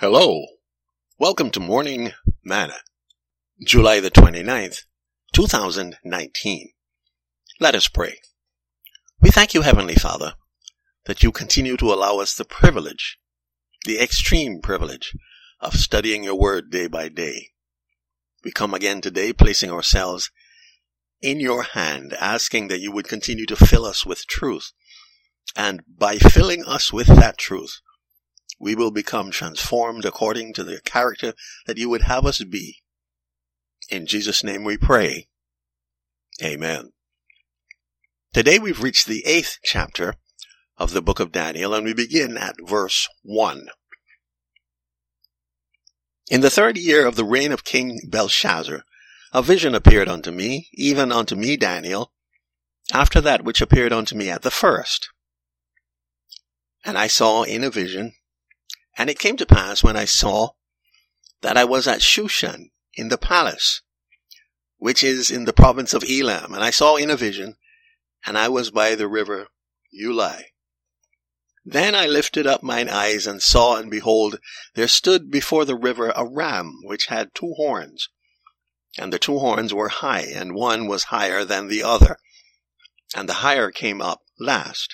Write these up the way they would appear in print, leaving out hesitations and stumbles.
Hello. Welcome to Morning Manna, July the 29th, 2019. Let us pray. We thank you, Heavenly Father, that you continue to allow us the privilege, the extreme privilege, of studying your word day by day. We come again today placing ourselves in your hand, asking that you would continue to fill us with truth. And by filling us with that truth, we will become transformed according to the character that you would have us be. In Jesus' name we pray. Amen. Today we've reached the 8th chapter of the book of Daniel, and we begin at verse 1. In the 3rd year of the reign of King Belshazzar, a vision appeared unto me, even unto me Daniel, after that which appeared unto me at the first. And I saw in a vision, and it came to pass when I saw that I was at Shushan in the palace, which is in the province of Elam. And I saw in a vision, and I was by the river Ulai. Then I lifted up mine eyes and saw, and behold, there stood before the river a ram which had 2 horns. And the 2 horns were high, and one was higher than the other. And the higher came up last.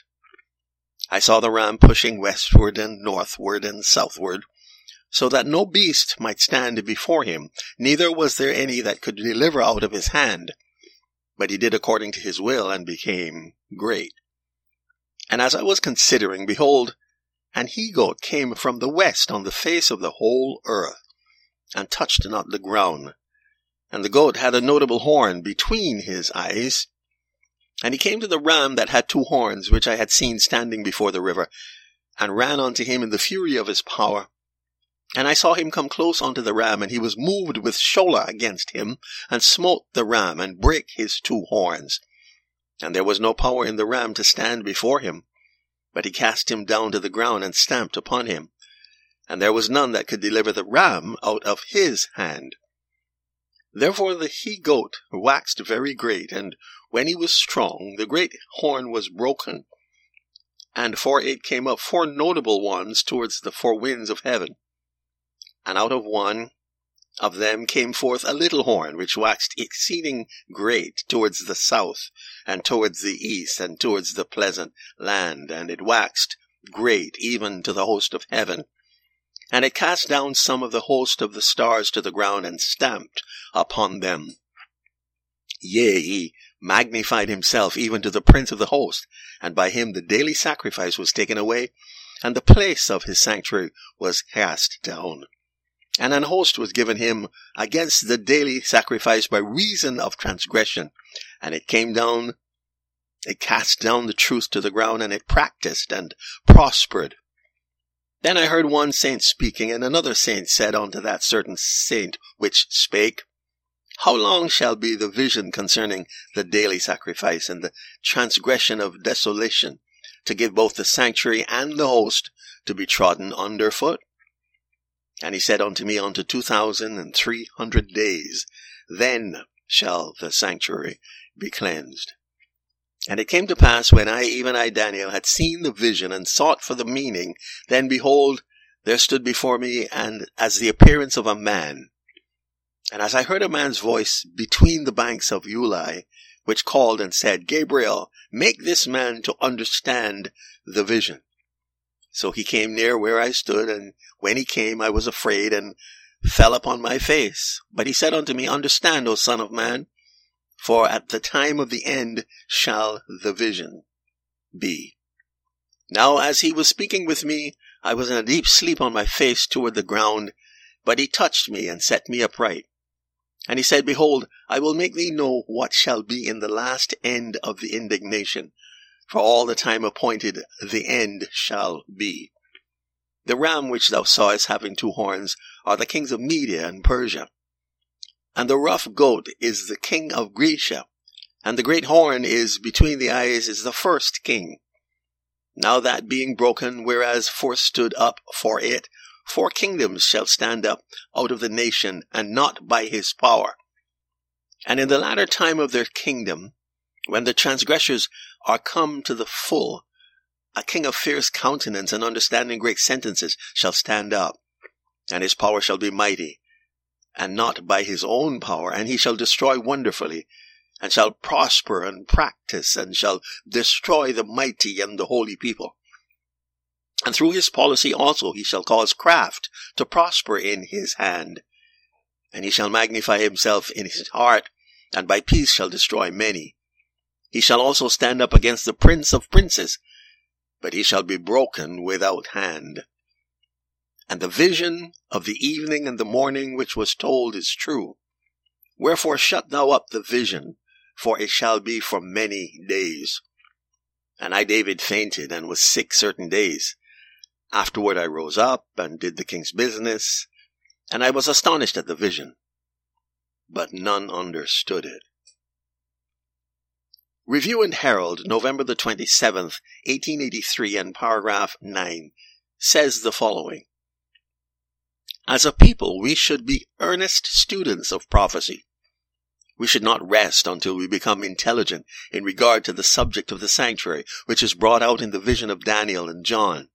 I saw the ram pushing westward and northward and southward, so that no beast might stand before him, neither was there any that could deliver out of his hand. But he did according to his will, and became great. And as I was considering, behold, an he-goat came from the west on the face of the whole earth, and touched not the ground. And the goat had a notable horn between his eyes. And he came to the ram that had 2 horns, which I had seen standing before the river, and ran unto him in the fury of his power. And I saw him come close unto the ram, and he was moved with choler against him, and smote the ram, and brake his 2 horns. And there was no power in the ram to stand before him, but he cast him down to the ground, and stamped upon him. And there was none that could deliver the ram out of his hand. Therefore the he-goat waxed very great, and when he was strong, the great horn was broken. And for it came up 4 notable ones towards the 4 winds of heaven. And out of one of them came forth a little horn, which waxed exceeding great towards the south, and towards the east, and towards the pleasant land. And it waxed great even to the host of heaven. And it cast down some of the host of the stars to the ground, and stamped upon them. Yea, he magnified himself even to the prince of the host, and by him the daily sacrifice was taken away, and the place of his sanctuary was cast down. And an host was given him against the daily sacrifice by reason of transgression. And it came down, it cast down the truth to the ground, and it practiced and prospered. Then I heard one saint speaking, and another saint said unto that certain saint which spake, How long shall be the vision concerning the daily sacrifice, and the transgression of desolation, to give both the sanctuary and the host to be trodden under foot? And he said unto me, Unto 2,300 days, then shall the sanctuary be cleansed. And it came to pass, when I, Daniel, had seen the vision, and sought for the meaning, then behold, there stood before me, and as the appearance of a man. And as I heard a man's voice between the banks of Ulai, which called and said, Gabriel, make this man to understand the vision. So he came near where I stood, and when he came, I was afraid, and fell upon my face. But he said unto me, Understand, O son of man, for at the time of the end shall the vision be. Now as he was speaking with me, I was in a deep sleep on my face toward the ground, but he touched me and set me upright. And he said, Behold, I will make thee know what shall be in the last end of the indignation, for all the time appointed the end shall be. The ram which thou sawest having 2 horns are the kings of Media and Persia. And the rough goat is the king of Grecia, and the great horn is between the eyes is the first king. Now that being broken, whereas 4 stood up for it, 4 kingdoms shall stand up out of the nation, and not by his power. And in the latter time of their kingdom, when the transgressors are come to the full, a king of fierce countenance and understanding great sentences shall stand up. and his power shall be mighty, and not by his own power, and he shall destroy wonderfully, and shall prosper and practice, and shall destroy the mighty and the holy people. And through his policy also he shall cause craft to prosper in his hand, and he shall magnify himself in his heart, and by peace shall destroy many. He shall also stand up against the prince of princes, but he shall be broken without hand. And the vision of the evening and the morning which was told is true. Wherefore shut thou up the vision, for it shall be for many days. And I, David, fainted and was sick certain days. Afterward I rose up and did the king's business, and I was astonished at the vision, but none understood it. Review and Herald, November the 27th, 1883, and paragraph 9, says the following. As a people, we should be earnest students of prophecy. We should not rest until we become intelligent in regard to the subject of the sanctuary, which is brought out in the vision of Daniel and John.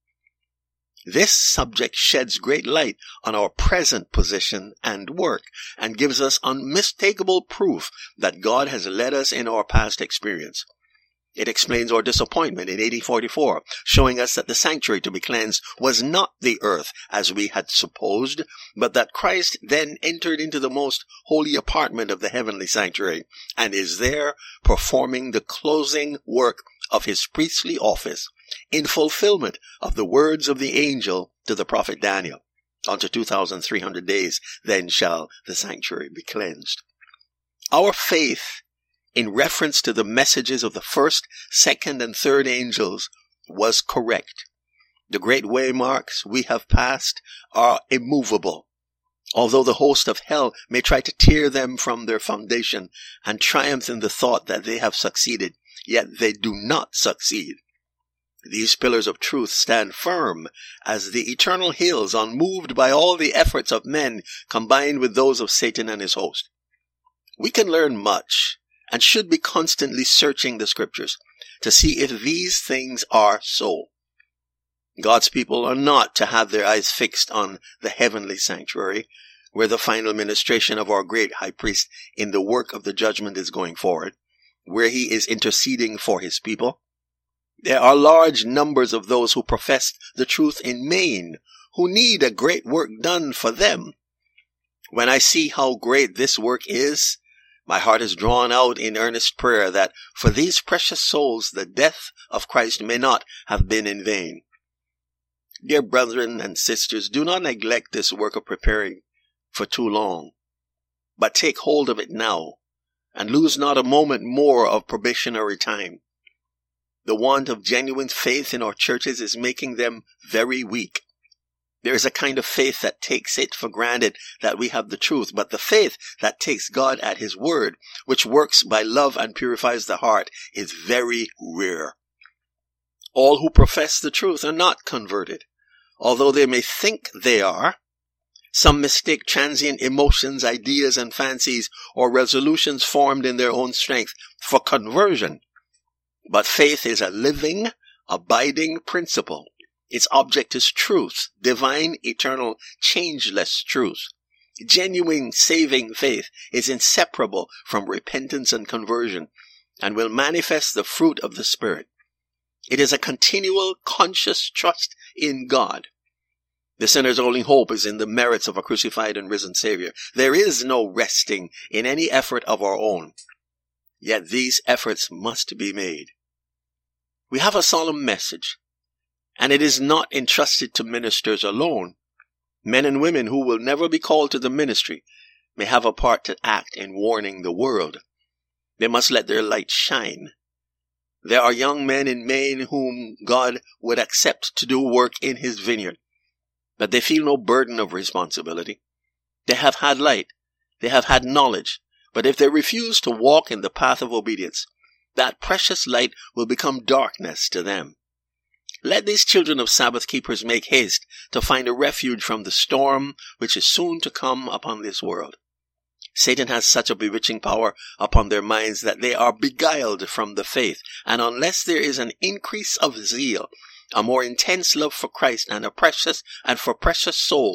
This subject sheds great light on our present position and work, and gives us unmistakable proof that God has led us in our past experience. It explains our disappointment in AD 44, showing us that the sanctuary to be cleansed was not the earth as we had supposed, but that Christ then entered into the most holy apartment of the heavenly sanctuary, and is there performing the closing work of his priestly office, in fulfillment of the words of the angel to the prophet Daniel. Unto 2,300 days, then shall the sanctuary be cleansed. Our faith in reference to the messages of the first, second, and third angels was correct. The great waymarks we have passed are immovable, although the host of hell may try to tear them from their foundation and triumph in the thought that they have succeeded, yet they do not succeed. These pillars of truth stand firm as the eternal hills, unmoved by all the efforts of men combined with those of Satan and his host. We can learn much and should be constantly searching the scriptures to see if these things are so. God's people are not to have their eyes fixed on the heavenly sanctuary, where the final ministration of our great high priest in the work of the judgment is going forward, where he is interceding for his people. There are large numbers of those who profess the truth in Maine, who need a great work done for them. When I see how great this work is, my heart is drawn out in earnest prayer that for these precious souls the death of Christ may not have been in vain. Dear brethren and sisters, do not neglect this work of preparing for too long, but take hold of it now, and lose not a moment more of probationary time. The want of genuine faith in our churches is making them very weak. There is a kind of faith that takes it for granted that we have the truth, but the faith that takes God at his word, which works by love and purifies the heart, is very rare. All who profess the truth are not converted, although they may think they are. Some mistake transient emotions, ideas, and fancies, or resolutions formed in their own strength for conversion. But faith is a living, abiding principle. Its object is truth, divine, eternal, changeless truth. Genuine saving faith is inseparable from repentance and conversion, and will manifest the fruit of the Spirit. It is a continual, conscious trust in God. The sinner's only hope is in the merits of a crucified and risen Savior. There is no resting in any effort of our own. Yet these efforts must be made. We have a solemn message, and it is not entrusted to ministers alone. Men and women who will never be called to the ministry may have a part to act in warning the world. They must let their light shine. There are young men in Maine whom God would accept to do work in his vineyard, but they feel no burden of responsibility. They have had light, they have had knowledge, but if they refuse to walk in the path of obedience, that precious light will become darkness to them. Let these children of Sabbath keepers make haste to find a refuge from the storm which is soon to come upon this world. Satan has such a bewitching power upon their minds that they are beguiled from the faith, and unless there is an increase of zeal, a more intense love for Christ and for precious souls,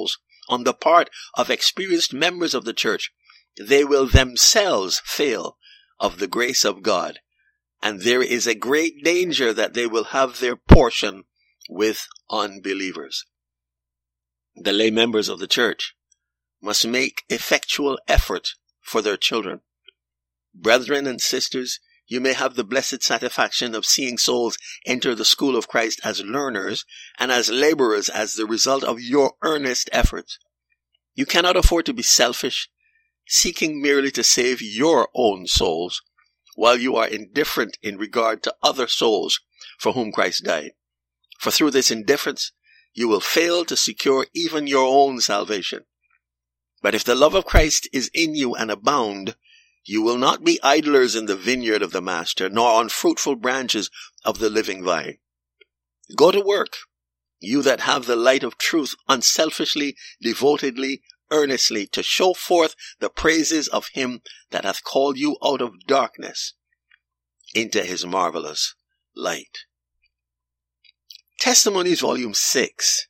on the part of experienced members of the church, they will themselves fail of the grace of God, and there is a great danger that they will have their portion with unbelievers. The lay members of the church must make effectual effort for their children. Brethren and sisters, you may have the blessed satisfaction of seeing souls enter the school of Christ as learners and as laborers as the result of your earnest efforts. You cannot afford to be selfish, seeking merely to save your own souls, while you are indifferent in regard to other souls for whom Christ died. For through this indifference, you will fail to secure even your own salvation. But if the love of Christ is in you and abound, you will not be idlers in the vineyard of the Master, nor unfruitful branches of the living vine. Go to work, you that have the light of truth, unselfishly, devotedly, earnestly, to show forth the praises of him that hath called you out of darkness into his marvelous light. Testimonies, Volume 6,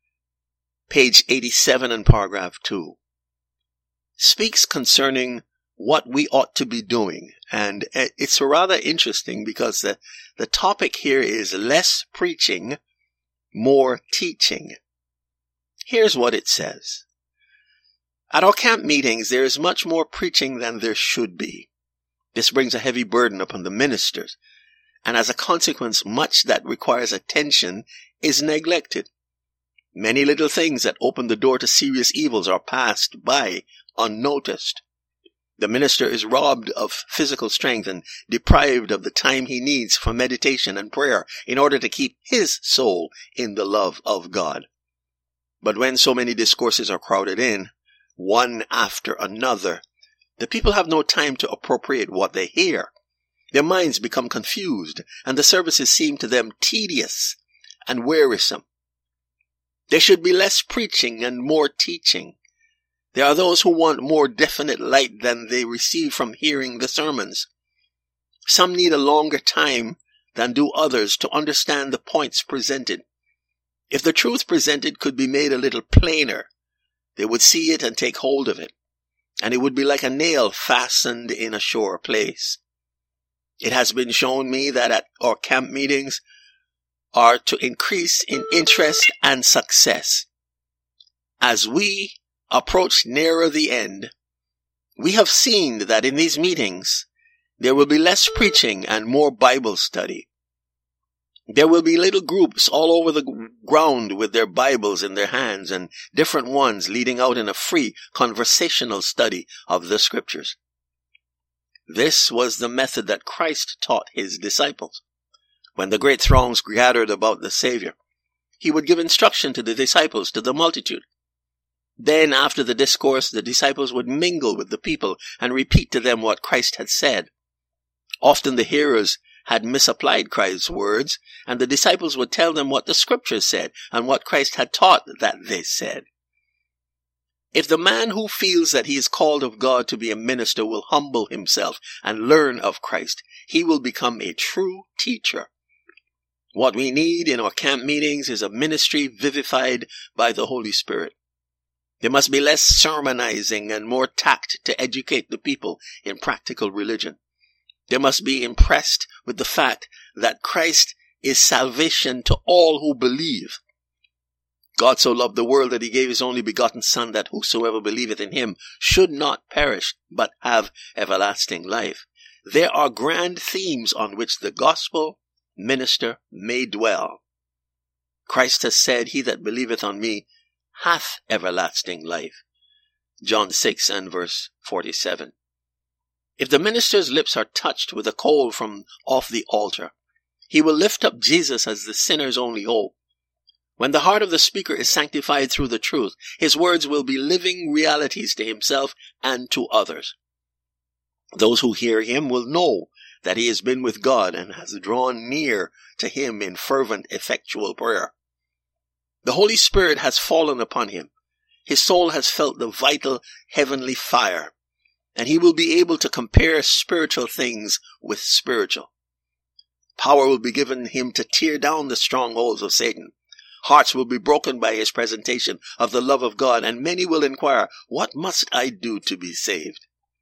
page 87 and paragraph 2, speaks concerning what we ought to be doing. And it's rather interesting because the topic here is less preaching, more teaching. Here's what it says. At our camp meetings, there is much more preaching than there should be. This brings a heavy burden upon the ministers, and as a consequence, much that requires attention is neglected. Many little things that open the door to serious evils are passed by unnoticed. The minister is robbed of physical strength and deprived of the time he needs for meditation and prayer in order to keep his soul in the love of God. But when so many discourses are crowded in, one after another, the people have no time to appropriate what they hear. Their minds become confused, and the services seem to them tedious and wearisome. There should be less preaching and more teaching. There are those who want more definite light than they receive from hearing the sermons. Some need a longer time than do others to understand the points presented. If the truth presented could be made a little plainer, they would see it and take hold of it, and it would be like a nail fastened in a sure place. It has been shown me that at our camp meetings are to increase in interest and success. As we approach nearer the end, we have seen that in these meetings there will be less preaching and more Bible study. There will be little groups all over the ground with their Bibles in their hands and different ones leading out in a free conversational study of the Scriptures. This was the method that Christ taught his disciples. When the great throngs gathered about the Savior, he would give instruction to the disciples, to the multitude. Then, after the discourse, the disciples would mingle with the people and repeat to them what Christ had said. Often the hearers had misapplied Christ's words, and the disciples would tell them what the Scriptures said and what Christ had taught that they said. If the man who feels that he is called of God to be a minister will humble himself and learn of Christ, he will become a true teacher. What we need in our camp meetings is a ministry vivified by the Holy Spirit. There must be less sermonizing and more tact to educate the people in practical religion. They must be impressed with the fact that Christ is salvation to all who believe. God so loved the world that he gave his only begotten Son, that whosoever believeth in him should not perish, but have everlasting life. There are grand themes on which the gospel minister may dwell. Christ has said, "He that believeth on me hath everlasting life." John 6 and verse 47. If the minister's lips are touched with a coal from off the altar, he will lift up Jesus as the sinner's only hope. When the heart of the speaker is sanctified through the truth, his words will be living realities to himself and to others. Those who hear him will know that he has been with God and has drawn near to him in fervent, effectual prayer. The Holy Spirit has fallen upon him. His soul has felt the vital heavenly fire, and he will be able to compare spiritual things with spiritual. Power will be given him to tear down the strongholds of Satan. Hearts will be broken by his presentation of the love of God, and many will inquire, what must I do to be saved?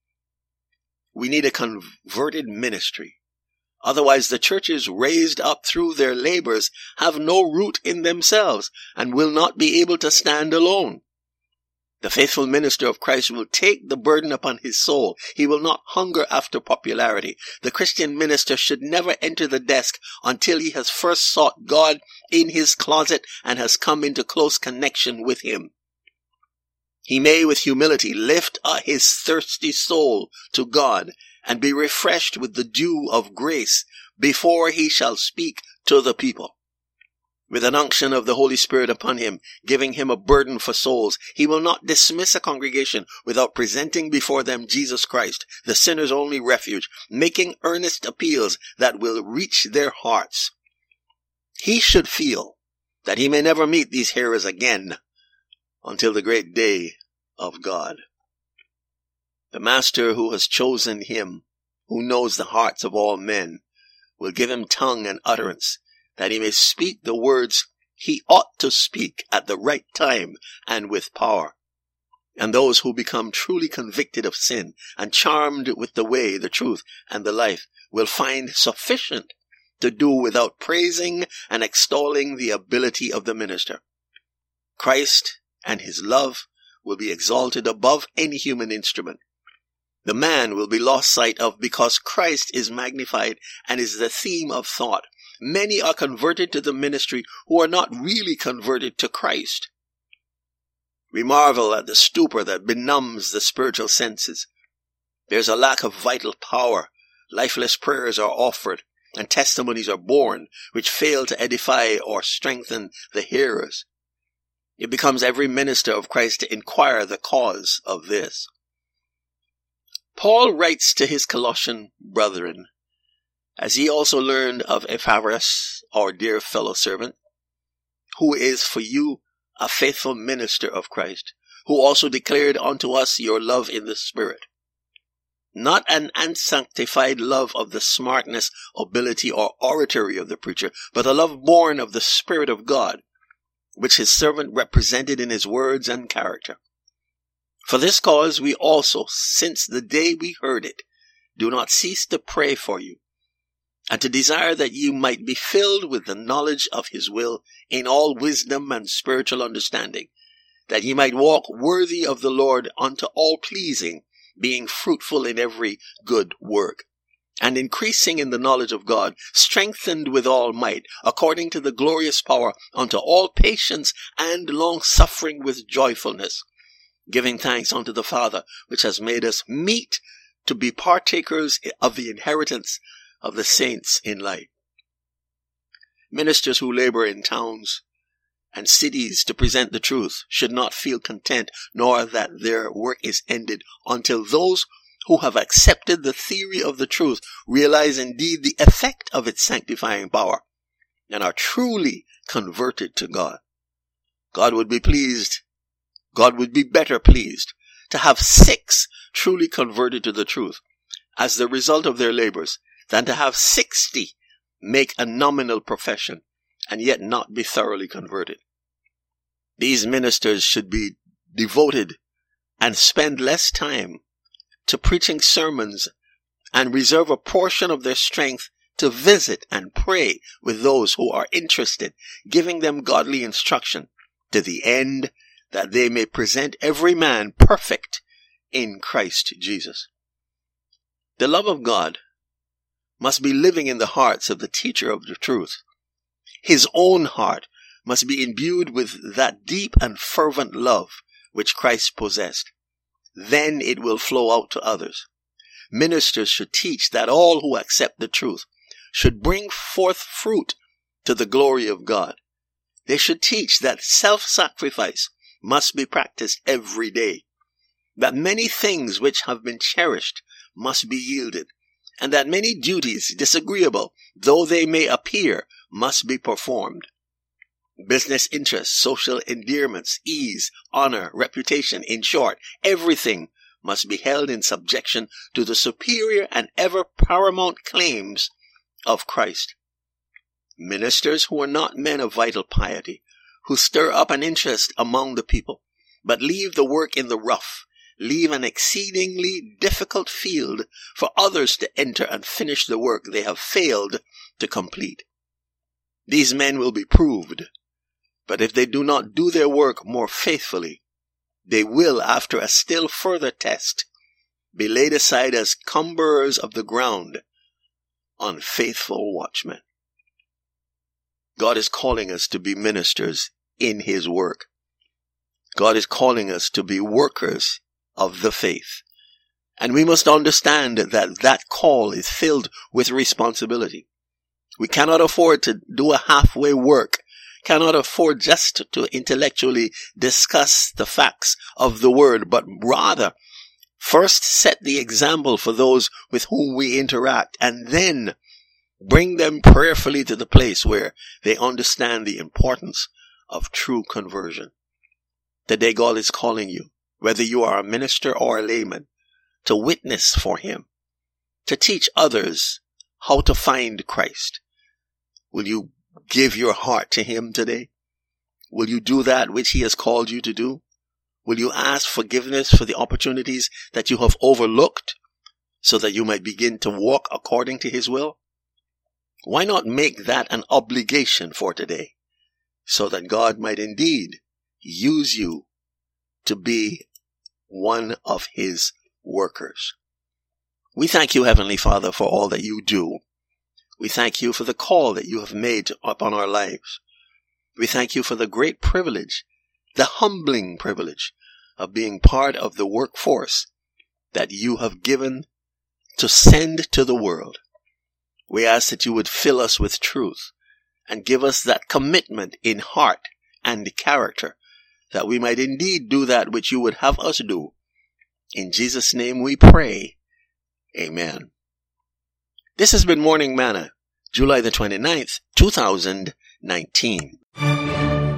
We need a converted ministry. Otherwise, the churches raised up through their labors have no root in themselves and will not be able to stand alone. The faithful minister of Christ will take the burden upon his soul. He will not hunger after popularity. The Christian minister should never enter the desk until he has first sought God in his closet and has come into close connection with him. He may with humility lift his thirsty soul to God and be refreshed with the dew of grace before he shall speak to the people. With an unction of the Holy Spirit upon him, giving him a burden for souls, he will not dismiss a congregation without presenting before them Jesus Christ, the sinner's only refuge, making earnest appeals that will reach their hearts. He should feel that he may never meet these hearers again until the great day of God. The Master who has chosen him, who knows the hearts of all men, will give him tongue and utterance, that he may speak the words he ought to speak at the right time and with power. And those who become truly convicted of sin and charmed with the way, the truth, and the life will find sufficient to do without praising and extolling the ability of the minister. Christ and his love will be exalted above any human instrument. The man will be lost sight of because Christ is magnified and is the theme of thought. Many are converted to the ministry who are not really converted to Christ. We marvel at the stupor that benumbs the spiritual senses. There's a lack of vital power. Lifeless prayers are offered, and testimonies are born which fail to edify or strengthen the hearers. It becomes every minister of Christ to inquire the cause of this. Paul writes to his Colossian brethren, as he also learned of Epaphras, our dear fellow servant, who is for you a faithful minister of Christ, who also declared unto us your love in the Spirit. Not an unsanctified love of the smartness, ability, or oratory of the preacher, but a love born of the Spirit of God, which his servant represented in his words and character. For this cause we also, since the day we heard it, do not cease to pray for you, and to desire that you might be filled with the knowledge of his will in all wisdom and spiritual understanding, that ye might walk worthy of the Lord unto all pleasing, being fruitful in every good work, and increasing in the knowledge of God, strengthened with all might, according to the glorious power, unto all patience and long-suffering with joyfulness, giving thanks unto the Father, which has made us meet to be partakers of the inheritance of the saints in light. Ministers who labor in towns and cities to present the truth should not feel content, nor that their work is ended, until those who have accepted the theory of the truth realize indeed the effect of its sanctifying power and are truly converted to God. God would be better pleased to have 6 truly converted to the truth as the result of their labors than to have 60 make a nominal profession and yet not be thoroughly converted. These ministers should be devoted and spend less time to preaching sermons and reserve a portion of their strength to visit and pray with those who are interested, giving them godly instruction to the end that they may present every man perfect in Christ Jesus. The love of God must be living in the hearts of the teacher of the truth. His own heart must be imbued with that deep and fervent love which Christ possessed. Then it will flow out to others. Ministers should teach that all who accept the truth should bring forth fruit to the glory of God. They should teach that self-sacrifice must be practiced every day, that many things which have been cherished must be yielded, and that many duties, disagreeable though they may appear, must be performed. Business interests, social endearments, ease, honor, reputation, in short, everything must be held in subjection to the superior and ever paramount claims of Christ. Ministers who are not men of vital piety, who stir up an interest among the people, but leave the work in the rough, leave an exceedingly difficult field for others to enter and finish the work they have failed to complete. These men will be proved, but if they do not do their work more faithfully, they will, after a still further test, be laid aside as cumberers of the ground, unfaithful watchmen. God is calling us to be ministers in his work. God is calling us to be workers of the faith. And we must understand that that call is filled with responsibility. We cannot afford to do a halfway work, cannot afford just to intellectually discuss the facts of the word, but rather first set the example for those with whom we interact, and then bring them prayerfully to the place where they understand the importance of true conversion. Today God is calling you, whether you are a minister or a layman, to witness for him, to teach others how to find Christ. Will you give your heart to him today? Will you do that which he has called you to do? Will you ask forgiveness for the opportunities that you have overlooked so that you might begin to walk according to his will? Why not make that an obligation for today so that God might indeed use you to be one of his workers? We thank you, Heavenly Father, for all that you do. We thank you for the call that you have made upon our lives. We thank you for the great privilege, the humbling privilege of being part of the workforce that you have given to send to the world. We ask that you would fill us with truth and give us that commitment in heart and character that we might indeed do that which you would have us do. In Jesus' name we pray. Amen. This has been Morning Manna, July the 29th, 2019.